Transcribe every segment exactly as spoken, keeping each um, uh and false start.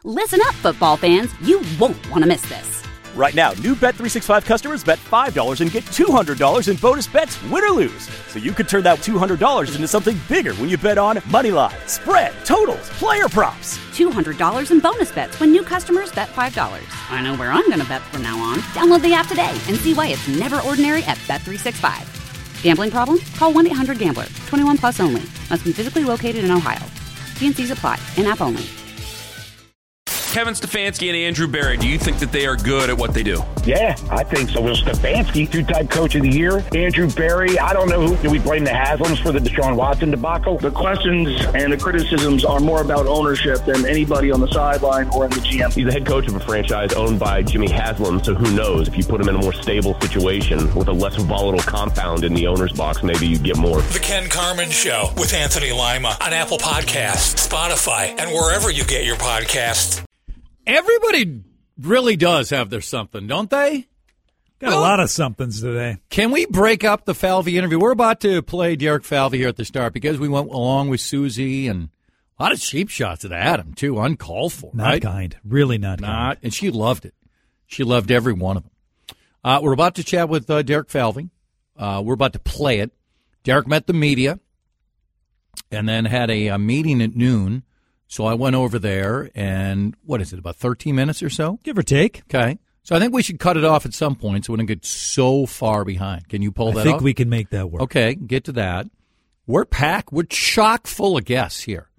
Listen up, football fans. You won't want to miss this. Right now, new Bet three sixty-five customers bet five dollars and get two hundred dollars in bonus bets, win or lose. So you could turn that two hundred dollars into something bigger when you bet on money line, spread, totals, player props. two hundred dollars in bonus bets when new customers bet five dollars. I know where I'm going to bet from now on. Download the app today and see why it's never ordinary at Bet three sixty-five. Gambling problem? Call one eight hundred gambler. twenty-one plus only. Must be physically located in Ohio. T and C's apply. In-app only. Kevin Stefanski and Andrew Berry, do you think that they are good at what they do? Yeah, I think so. Well, Stefanski, two-time coach of the year. Andrew Berry, I don't know who. Do we blame the Haslams for the Deshaun Watson debacle? The questions and the criticisms are more about ownership than anybody on the sideline or in the G M. He's the head coach of a franchise owned by Jimmy Haslam, so who knows? If you put him in a more stable situation with a less volatile compound in the owner's box, maybe you get more. The Ken Carman Show with Anthony Lima on Apple Podcasts, Spotify, and wherever you get your podcasts. Everybody really does have their something, don't they? Got well, a lot of somethings today. Can we break up the Falvey interview? We're about to play Derek Falvey here at the start because we went along with Susie and a lot of cheap shots at Adam, too, uncalled for. Not right? kind. Really not, not kind. And she loved it. She loved every one of them. Uh, we're about to chat with uh, Derek Falvey. Uh, we're about to play it. Derek met the media and then had a, a meeting at noon. So I went over there, and what is it, about thirteen minutes or so? Give or take. Okay. So I think we should cut it off at some point so we don't get so far behind. Can you pull that off? I think we can make that work. Okay, get to that. We're packed. We're chock full of guests here.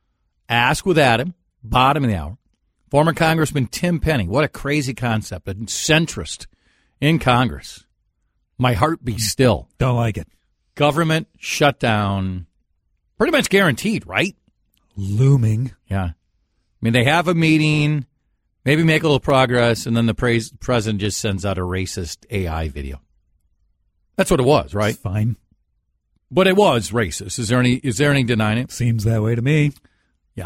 Ask with Adam, bottom of the hour. Former Congressman Tim Penny. What a crazy concept. A centrist in Congress. My heart be still. Don't like it. Government shutdown. Pretty much guaranteed, right? Looming. Yeah. I mean, they have a meeting, maybe make a little progress, and then the pres- president just sends out a racist A I video. That's what it was, right? It's fine. But it was racist. Is there any is there any denying it? Seems that way to me. Yeah.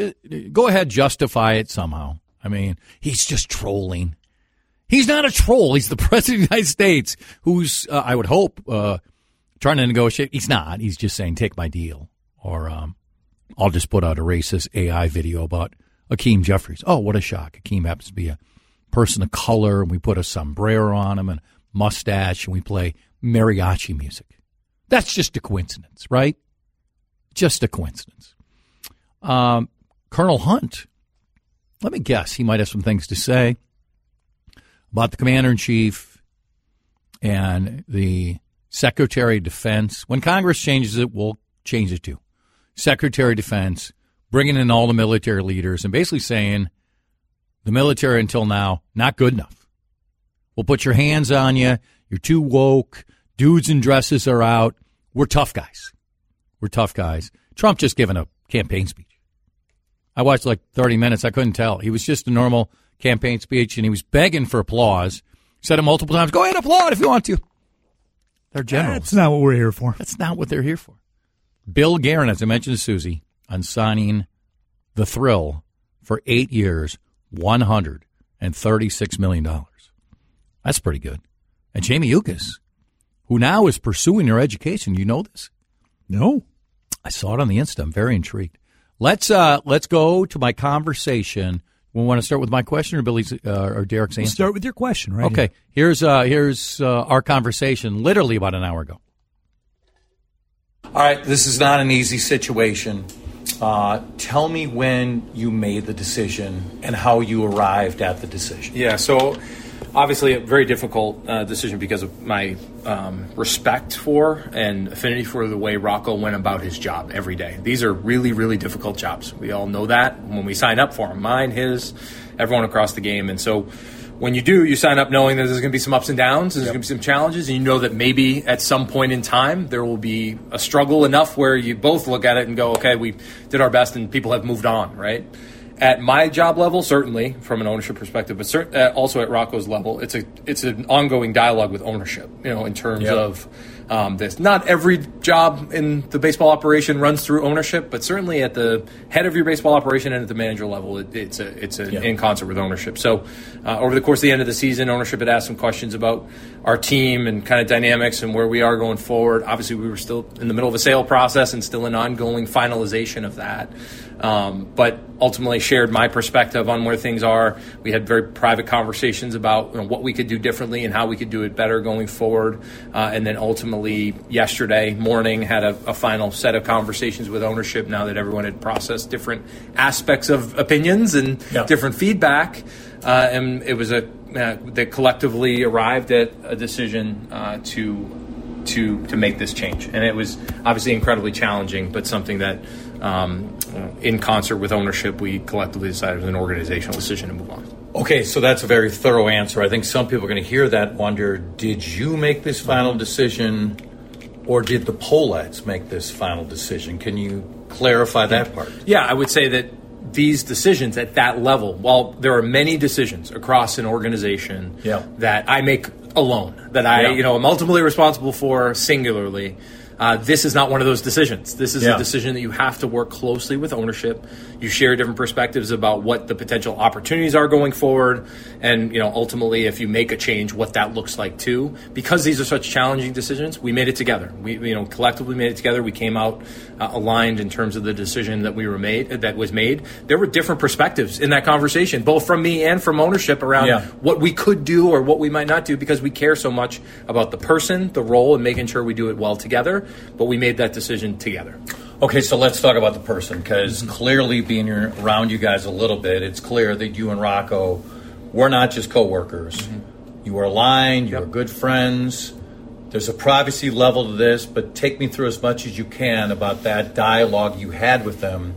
Go ahead, justify it somehow. I mean, he's just trolling. He's not a troll. He's the president of the United States who's, uh, I would hope, uh, trying to negotiate. He's not. He's just saying, take my deal. Or, um, I'll just put out a racist A I video about Akeem Jeffries. Oh, what a shock. Akeem happens to be a person of color, and we put a sombrero on him and a mustache, and we play mariachi music. That's just a coincidence, right? Just a coincidence. Um, Colonel Hunt, let me guess, he might have some things to say about the commander-in-chief and the Secretary of Defense. When Congress changes it, we'll change it too. Secretary of Defense, bringing in all the military leaders and basically saying the military until now, not good enough. We'll put your hands on you. You're too woke. Dudes in dresses are out. We're tough guys. We're tough guys. Trump just given a campaign speech. I watched like thirty minutes. I couldn't tell. He was just a normal campaign speech, and he was begging for applause. Said it multiple times. Go ahead, applaud if you want to. They're generals. That's not what we're here for. That's not what they're here for. Bill Guerin, as I mentioned to Susie, on signing the Thrill for eight years, one hundred thirty-six million dollars. That's pretty good. And Jamie Yuccas, who now is pursuing her education. You know this? No. I saw it on the Insta. I'm very intrigued. Let's uh, let's go to my conversation. We want to start with my question or Billy's uh, or Derek's answer? We'll start with your question, right? Okay. Here. Here's uh, here's uh, our conversation literally about an hour ago. All right, this is not an easy situation. Uh, tell me when you made the decision and how you arrived at the decision. Yeah, so obviously a very difficult uh, decision because of my um, respect for and affinity for the way Rocco went about his job every day. These are really, really difficult jobs. We all know that when we sign up for them. Mine, his, everyone across the game. And so when you do, you sign up knowing that there's going to be some ups and downs, there's yep. going to be some challenges, and you know that maybe at some point in time there will be a struggle enough where you both look at it and go, okay, we did our best and people have moved on, right? At my job level, certainly, from an ownership perspective, but cert- uh, also at Rocco's level, it's a it's an ongoing dialogue with ownership, you know, in terms yep. of um, this. Not every job in the baseball operation runs through ownership, but certainly at the head of your baseball operation and at the manager level, it, it's a it's a, yep. in concert with ownership. So uh, over the course of the end of the season, ownership had asked some questions about our team and kind of dynamics and where we are going forward. Obviously, we were still in the middle of a sale process and still in ongoing finalization of that. Um, but ultimately shared my perspective on where things are. We had very private conversations about you know, what we could do differently and how we could do it better going forward. Uh, and then ultimately yesterday morning had a, a final set of conversations with ownership now that everyone had processed different aspects of opinions and yeah. different feedback. Uh, and it was a uh, they collectively arrived at a decision uh, to to to make this change. And it was obviously incredibly challenging, but something that um, in concert with ownership, we collectively decided it was an organizational decision to move on. Okay, so that's a very thorough answer. I think some people are going to hear that and wonder, did you make this final decision or did the Pohleds make this final decision? Can you clarify that part? Yeah, I would say that these decisions at that level, while there are many decisions across an organization yeah. that I make alone, that I yeah. you know am ultimately responsible for singularly, uh, this is not one of those decisions. This is yeah. a decision that you have to work closely with ownership. You share different perspectives about what the potential opportunities are going forward, and you know ultimately if you make a change, what that looks like too. Because these are such challenging decisions, we made it together. We you know collectively made it together. We came out uh, aligned in terms of the decision that we were made that was made. There were different perspectives in that conversation, both from me and from ownership around yeah. what we could do or what we might not do, because we care so much about the person, the role, and making sure we do it well together. But we made that decision together. Okay, so let's talk about the person, because mm-hmm. clearly being around you guys a little bit, it's clear that you and Rocco were not just coworkers. Mm-hmm. You were aligned, you yep. were good friends. There's a privacy level to this, but take me through as much as you can about that dialogue you had with them,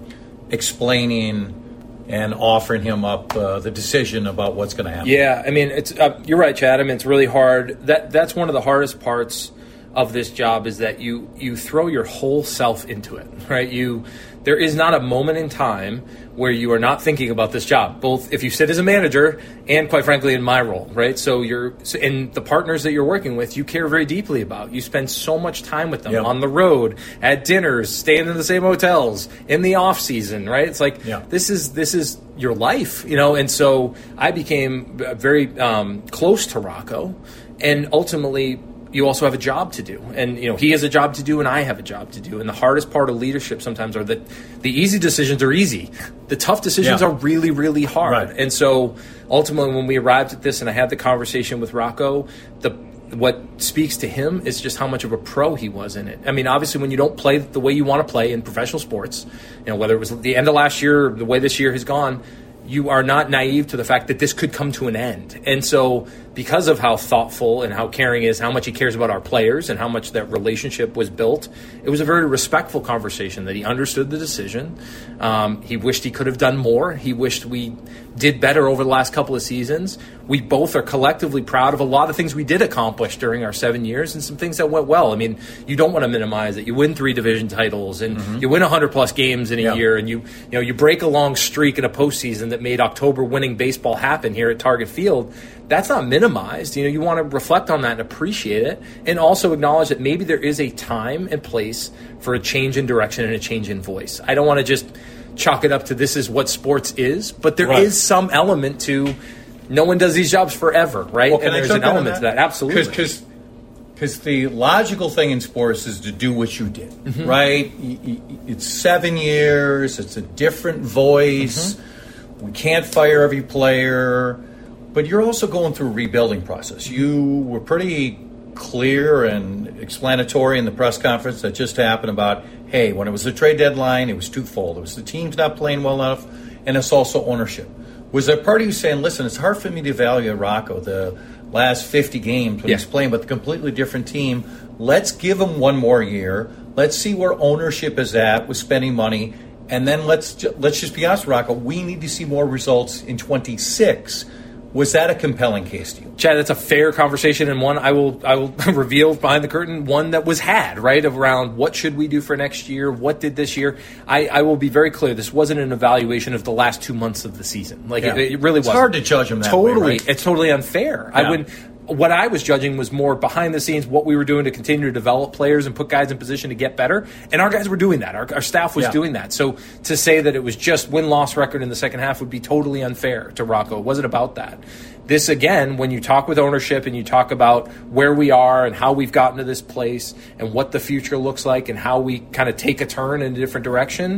explaining and offering him up uh, the decision about what's going to happen. Yeah, I mean, it's uh, you're right, Chad. I mean, it's really hard. That That's one of the hardest parts of this job, is that you you throw your whole self into it, right? You there is not a moment in time where you are not thinking about this job, both if you sit as a manager and, quite frankly, in my role, right? So you're in the partners that you're working with, you care very deeply about. You spend so much time with them yep. on the road, at dinners, staying in the same hotels, in the off season, right? It's like yeah. this is this is your life, you know. And so I became very um, close to Rocco, and ultimately, you also have a job to do. And, you know, he has a job to do and I have a job to do. And the hardest part of leadership sometimes are that the easy decisions are easy. The tough decisions yeah. are really, really hard. Right. And so ultimately when we arrived at this and I had the conversation with Rocco, the what speaks to him is just how much of a pro he was in it. I mean, obviously when you don't play the way you want to play in professional sports, you know, whether it was the end of last year or the way this year has gone, you are not naive to the fact that this could come to an end. And so because of how thoughtful and how caring he is, how much he cares about our players and how much that relationship was built, it was a very respectful conversation that he understood the decision. Um, he wished he could have done more. He wished we did better over the last couple of seasons. We both are collectively proud of a lot of things we did accomplish during our seven years and some things that went well. I mean, you don't want to minimize it. You win three division titles and mm-hmm. you win one hundred plus games in a yeah. year, and you you know you break a long streak in a postseason that made October winning baseball happen here at Target Field. That's not minimized. You know, you want to reflect on that and appreciate it, and also acknowledge that maybe there is a time and place for a change in direction and a change in voice. I don't want to just chalk it up to this is what sports is, but there right. is some element to no one does these jobs forever, right? Well, and there's an element that? to that. Absolutely. Because because the logical thing in sports is to do what you did, mm-hmm. right? It's seven years. It's a different voice. Mm-hmm. We can't fire every player. But you're also going through a rebuilding process. You were pretty clear and explanatory in the press conference that just happened about, hey, when it was the trade deadline, it was twofold. It was the team's not playing well enough, and it's also ownership. Was there a part of you saying, listen, it's hard for me to evaluate Rocco the last fifty games when yeah. he's playing with a completely different team. Let's give him one more year. Let's see where ownership is at with spending money. And then let's ju- let's just be honest, Rocco, we need to see more results in twenty-six. Was that a compelling case to you? Chad, that's a fair conversation, and one I will I will reveal behind the curtain, one that was had, right, around what should we do for next year, what did this year. I, I will be very clear, this wasn't an evaluation of the last two months of the season. Like yeah. it, it really was. It's hard to judge them that totally, way, right? It's totally unfair. Yeah. I would. What I was judging was more behind the scenes, what we were doing to continue to develop players and put guys in position to get better. And our guys were doing that. Our, our staff was yeah. doing that. So to say that it was just win-loss record in the second half would be totally unfair to Rocco. It wasn't about that. This, again, when you talk with ownership and you talk about where we are and how we've gotten to this place and what the future looks like and how we kind of take a turn in a different direction,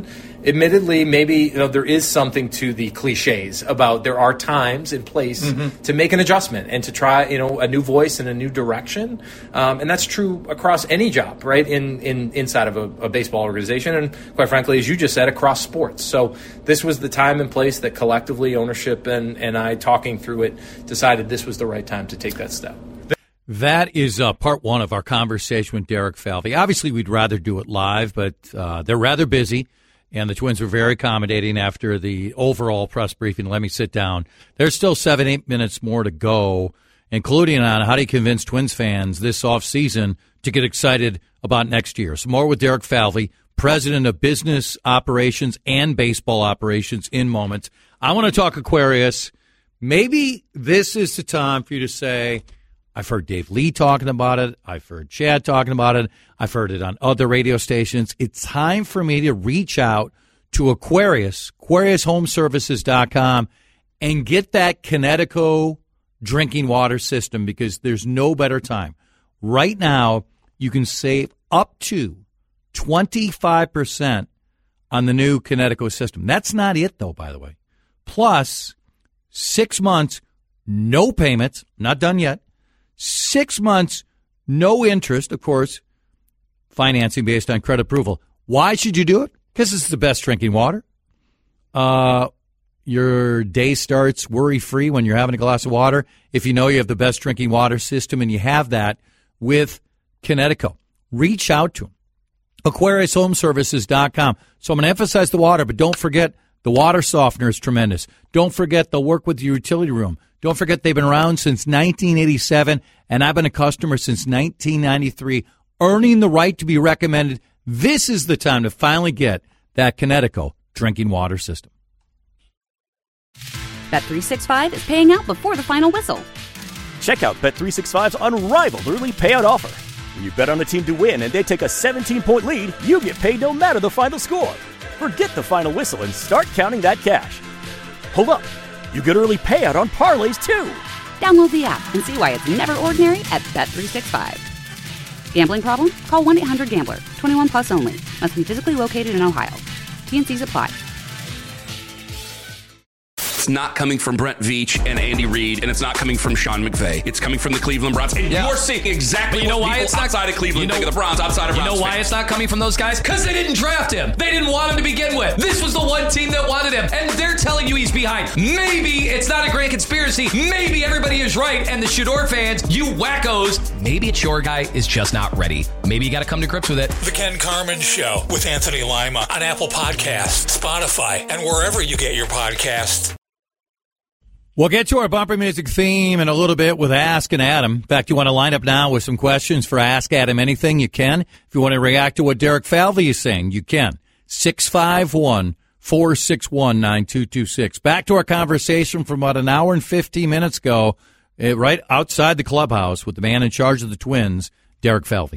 admittedly, maybe you know there is something to the cliches about there are times and place mm-hmm. to make an adjustment and to try you know a new voice and a new direction, um, and that's true across any job, right? In in inside of a, a baseball organization, and quite frankly, as you just said, across sports. So this was the time and place that collectively ownership and and I talking through it decided this was the right time to take that step. That is uh, part one of our conversation with Derek Falvey. Obviously, we'd rather do it live, but uh, they're rather busy, and the Twins were very accommodating after the overall press briefing. Let me sit down. There's still seven, eight minutes more to go, including on how do you convince Twins fans this offseason to get excited about next year. So more with Derek Falvey, president of business operations and baseball operations in moments. I want to talk Aquarius. Maybe this is the time for you to say, I've heard Dave Lee talking about it. I've heard Chad talking about it. I've heard it on other radio stations. It's time for me to reach out to Aquarius, Aquarius Home Services dot com, and get that Connecticut drinking water system because there's no better time. Right now, you can save up to twenty-five percent on the new Connecticut system. That's not it, though, by the way. Plus, six months, no payments, not done yet. Six months, no interest, of course, financing based on credit approval. Why should you do it? Because it's the best drinking water. Uh, your day starts worry-free when you're having a glass of water. If you know you have the best drinking water system and you have that with Connecticut, reach out to them. Aquarius Home Services dot com. So I'm going to emphasize the water, but don't forget the water softener is tremendous. Don't forget they'll work with your utility room. Don't forget they've been around since nineteen eighty-seven, and I've been a customer since nineteen ninety-three, earning the right to be recommended. This is the time to finally get that Connecticut drinking water system. Bet three sixty-five is paying out before the final whistle. Check out Bet three sixty-five's unrivaled early payout offer. When you bet on a team to win and they take a seventeen-point lead, you get paid no matter the final score. Forget the final whistle and start counting that cash. Hold up. You get early payout on parlays, too. Download the app and see why it's never ordinary at Bet three sixty-five. Gambling problem? Call one eight hundred gambler. twenty-one plus only. Must be physically located in Ohio. T and C's apply. It's not coming from Brent Veach and Andy Reid, and it's not coming from Sean McVay. It's coming from the Cleveland Browns. And yeah. you're seeing exactly you know what why people it's not, outside of Cleveland you know, think of the Browns, outside of You Browns know why fans. it's not coming from those guys? Because they didn't draft him. They didn't want him to begin with. This was the one team that wanted him, and they're telling you he's behind. Maybe it's not a great conspiracy. Maybe everybody is right, and the Shador fans, you wackos, maybe it's your guy is just not ready. Maybe you got to come to grips with it. The Ken Carman Show with Anthony Lima on Apple Podcasts, Spotify, and wherever you get your podcasts. We'll get to our bumper music theme in a little bit with Ask and Adam. In fact, you want to line up now with some questions for Ask Adam Anything, you can. If you want to react to what Derek Falvey is saying, you can. six five one, four six one, nine two two six. Back to our conversation from about an hour and fifteen minutes ago, uh, right outside the clubhouse with the man in charge of the Twins, Derek Falvey.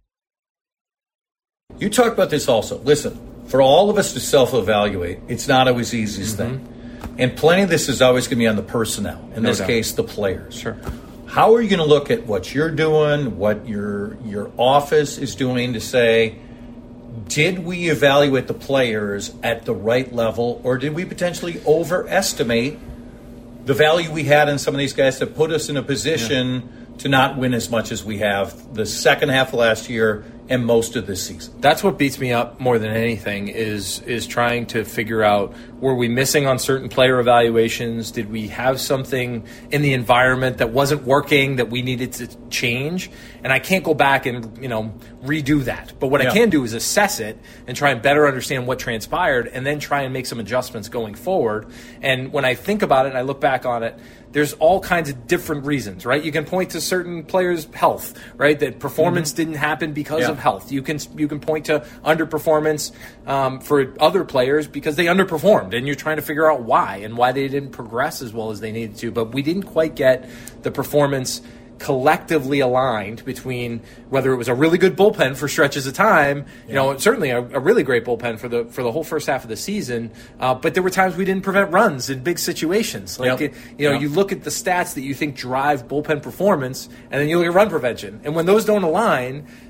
You talked about this also. Listen, for all of us to self-evaluate, it's not always the easiest mm-hmm. thing. And plenty of this is always going to be on the personnel, in no this doubt. case, the players. Sure. How are you going to look at what you're doing, what your your office is doing to say, did we evaluate the players at the right level, or did we potentially overestimate the value we had in some of these guys that put us in a position yeah. to not win as much as we have the second half of last year and most of this season? That's what beats me up more than anything is is trying to figure out, were we missing on certain player evaluations? Did we have something in the environment that wasn't working that we needed to change? And I can't go back and, you know, redo that. But what yeah. I can do is assess it and try and better understand what transpired and then try and make some adjustments going forward. And when I think about it and I look back on it, there's all kinds of different reasons, right? You can point to certain players' health, right? That performance mm-hmm. didn't happen because yeah. of health. You can you can point to underperformance um, for other players because they underperformed, and you're trying to figure out why and why they didn't progress as well as they needed to. But we didn't quite get the performance collectively aligned between whether it was a really good bullpen for stretches of time, you yeah. know, certainly a, a really great bullpen for the for the whole first half of the season, uh, but there were times we didn't prevent runs in big situations. Like, yep. you know, yep. you look at the stats that you think drive bullpen performance, and then you look at run prevention. And when those don't align,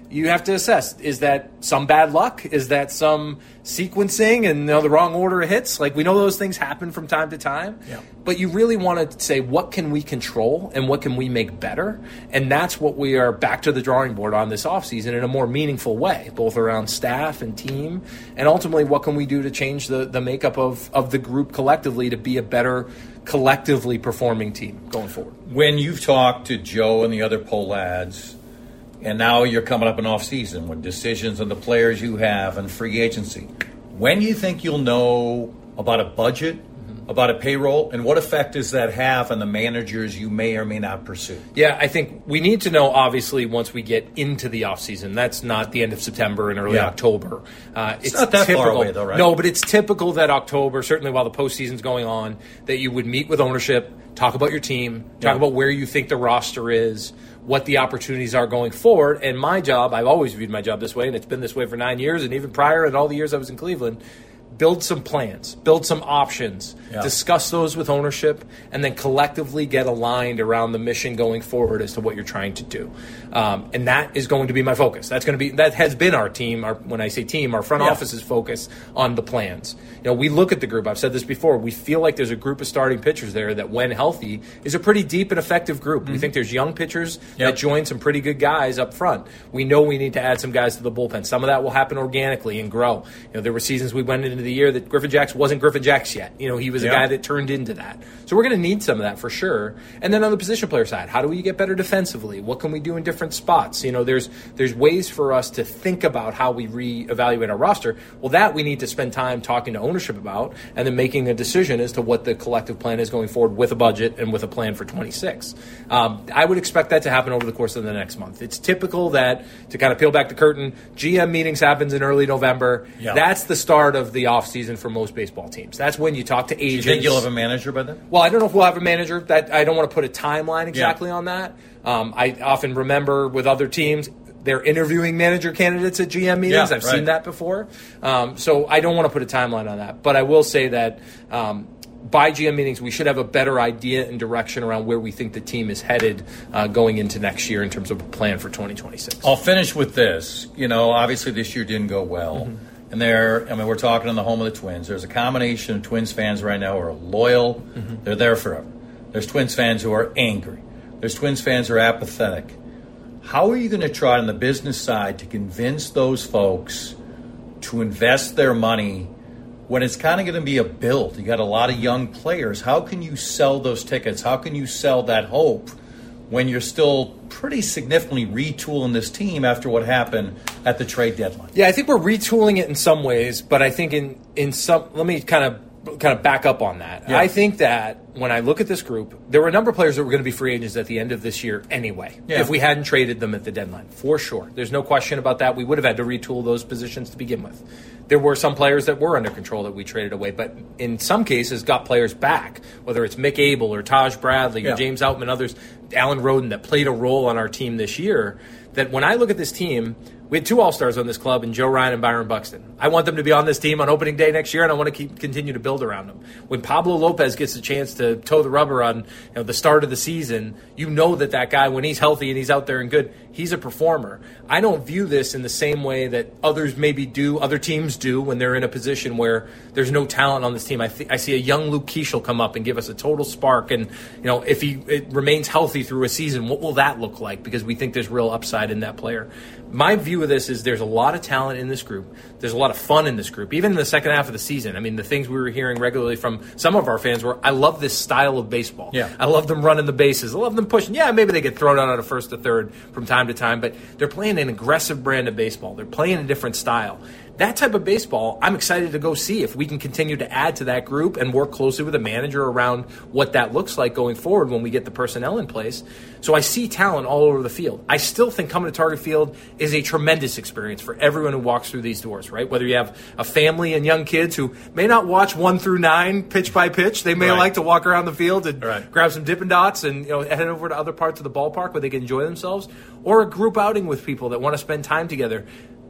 you have to assess, is that some bad luck? Is that some sequencing and you know, the wrong order of hits? Like, we know those things happen from time to time. Yeah. But you really want to say, what can we control and what can we make better? And that's what we are back to the drawing board on this offseason in a more meaningful way, both around staff and team. And ultimately, what can we do to change the, the makeup of, of the group collectively to be a better collectively performing team going forward? When you've talked to Joe and the other poll lads, and now you're coming up in off-season with decisions on the players you have and free agency, when do you think you'll know about a budget, mm-hmm. about a payroll, and what effect does that have on the managers you may or may not pursue? Yeah, I think we need to know, obviously, once we get into the offseason. That's not the end of September and early Yeah. October. Uh, it's, it's not that typical, far away, though, right? No, but it's typical that October, certainly while the postseason's going on, that you would meet with ownership, talk about your team, talk Yeah. about where you think the roster is, what the opportunities are going forward. And my job, I've always viewed my job this way, and it's been this way for nine years, and even prior and all the years I was in Cleveland, build some plans, build some options, Yeah. discuss those with ownership, and then collectively get aligned around the mission going forward as to what you're trying to do. Um, and that is going to be my focus. That's going to be that has been our team. Our, when I say team, our front Yeah. office's focus on the plans. You know, we look at the group. I've said this before. We feel like there's a group of starting pitchers there that, when healthy, is a pretty deep and effective group. Mm-hmm. We think there's young pitchers Yep. that join some pretty good guys up front. We know we need to add some guys to the bullpen. Some of that will happen organically and grow. You know, there were seasons we went into the year that Griffin Jacks wasn't Griffin Jacks yet. You know, he was a Yeah. guy that turned into that. So we're going to need some of that for sure. And then on the position player side, how do we get better defensively? What can we do in different spots? You know, there's there's ways for us to think about how we reevaluate our roster. Well, that we need to spend time talking to ownership about, and then making a decision as to what the collective plan is going forward with a budget and with a plan for twenty-six. Um, I would expect that to happen over the course of the next month. It's typical that, to kind of peel back the curtain, G M meetings happens in early November. Yeah. That's the start of the offseason for most baseball teams. That's when you talk to agents. Do you think you'll have a manager by then? Well, I don't know if we'll have a manager. That I don't want to put a timeline exactly Yeah. on that. Um, I often remember with other teams, they're interviewing manager candidates at G M meetings. Yeah, I've right. seen that before. Um, so I don't want to put a timeline on that. But I will say that um, by G M meetings, we should have a better idea and direction around where we think the team is headed uh, going into next year in terms of a plan for twenty twenty-six. I'll finish with this. You know, obviously this year didn't go well. Mm-hmm. And there, I mean, we're talking in the home of the Twins. There's a combination of Twins fans right now who are loyal. Mm-hmm. They're there forever. There's Twins fans who are angry. There's Twins fans who are apathetic. How are you going to try on the business side to convince those folks to invest their money when it's kind of going to be a build? You got a lot of young players. How can you sell those tickets? How can you sell that hope when you're still pretty significantly retooling this team after what happened at the trade deadline? Yeah, I think we're retooling it in some ways, but I think in, in some – let me kind of kind of back up on that. Yeah. I think that when I look at this group, there were a number of players that were going to be free agents at the end of this year anyway, Yeah. if we hadn't traded them at the deadline, for sure. There's no question about that. We would have had to retool those positions to begin with. There were some players that were under control that we traded away, but in some cases got players back, whether it's Mick Abel or Taj Bradley Yeah. or James Outman, others, Alan Roden, that played a role on our team this year, that when I look at this team, we had two All-Stars on this club in Joe Ryan and Byron Buxton. I want them to be on this team on opening day next year, and I want to keep continue to build around them. When Pablo Lopez gets a chance to toe the rubber on you know, the start of the season, you know that that guy, when he's healthy and he's out there and good, he's a performer. I don't view this in the same way that others maybe do, other teams do, when they're in a position where there's no talent on this team. I, th- I see a young Luke Keeschel come up and give us a total spark, and you know if he it remains healthy through a season, what will that look like? Because we think there's real upside in that player. My view of this is there's a lot of talent in this group. There's a lot of fun in this group, even in the second half of the season. I mean, the things we were hearing regularly from some of our fans were, I love this style of baseball. Yeah. I love them running the bases. I love them pushing. Yeah, maybe they get thrown out at a first to third from time to time, but they're playing an aggressive brand of baseball. They're playing a different style. That type of baseball, I'm excited to go see if we can continue to add to that group and work closely with the manager around what that looks like going forward when we get the personnel in place. So I see talent all over the field. I still think coming to Target Field is a tremendous experience for everyone who walks through these doors, right? Whether you have a family and young kids who may not watch one through nine pitch by pitch, they may Right. like to walk around the field and Right. grab some Dippin' Dots and you know head over to other parts of the ballpark where they can enjoy themselves, or a group outing with people that want to spend time together.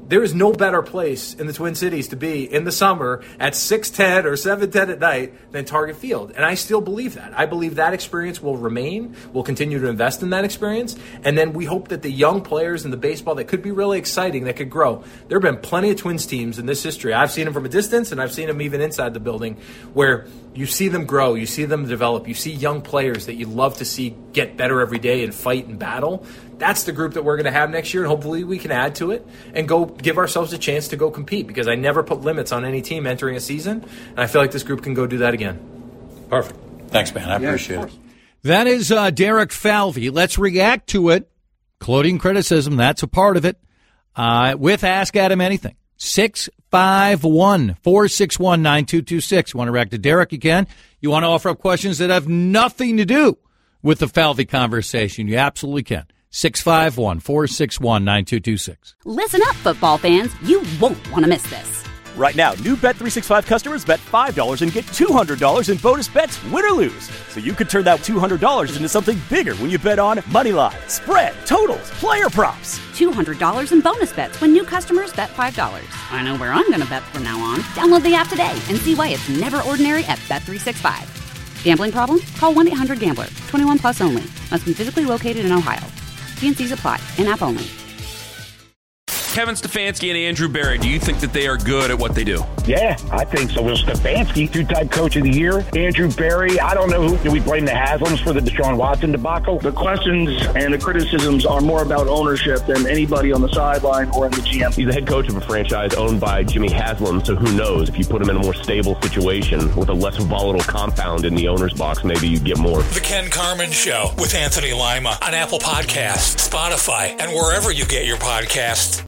there is no better place in the Twin Cities to be in the summer at six ten or seven ten at night than Target Field. And I still believe that. I believe that experience will remain. We'll continue to invest in that experience. And then we hope that the young players in the baseball that could be really exciting, that could grow. There have been plenty of Twins teams in this history. I've seen them from a distance, and I've seen them even inside the building, where you see them grow, you see them develop, you see young players that you love to see get better every day and fight and battle. That's the group that we're going to have next year, and hopefully we can add to it and go give ourselves a chance to go compete, because I never put limits on any team entering a season, and I feel like this group can go do that again. Perfect. Thanks, man. I Yeah, appreciate it. That is uh, Derek Falvey. Let's react to it. Including criticism, that's a part of it. Uh, with Ask Adam Anything. six five one, four six one, nine two two six. You want to react to Derek, you can. You want to offer up questions that have nothing to do with the Falvey conversation, you absolutely can. six five one, four six one, nine two two six. Listen up, football fans. You won't want to miss this. Right now, new Bet three sixty-five customers bet five dollars and get two hundred dollars in bonus bets, win or lose. So you could turn that two hundred dollars into something bigger when you bet on money line, spread, totals, player props. two hundred dollars in bonus bets when new customers bet five dollars. I know where I'm going to bet from now on. Download the app today and see why it's never ordinary at Bet three sixty-five. Gambling problem? Call one eight hundred gambler. twenty-one plus only. Must be physically located in Ohio. T and C's apply. In-app only. Kevin Stefanski and Andrew Berry, do you think that they are good at what they do? Yeah, I think so. Will Stefanski, two-time coach of the year. Andrew Berry, I don't know who. Do we blame the Haslams for the Deshaun Watson debacle? The questions and the criticisms are more about ownership than anybody on the sideline or in the G M. He's the head coach of a franchise owned by Jimmy Haslam, so who knows? If you put him in a more stable situation with a less volatile compound in the owner's box, maybe you get more. The Ken Carman Show with Anthony Lima on Apple Podcasts, Spotify, and wherever you get your podcasts.